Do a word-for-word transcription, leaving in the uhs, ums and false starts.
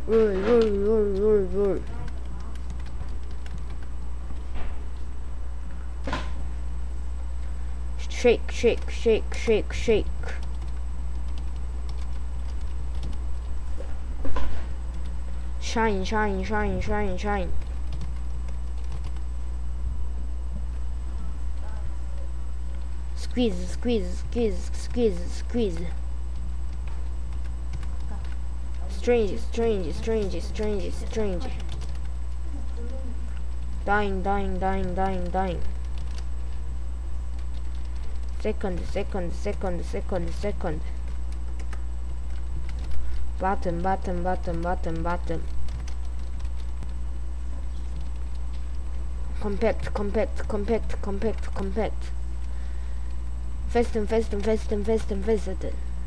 roll, roll, roll, roll, roll. Shake, shake, shake, shake, shake. Shine, shine, shine, shine, shine. Squeeze, squeeze, squeeze, squeeze, squeeze. Strange, strange, strange, strange, strange. Dying, dying, dying, dying, dying. Second, second, second, second, second. Bottom, bottom, bottom, bottom, bottom. Compact, compact, compact, compact, compact. Festen, festen, festen, festen, festen.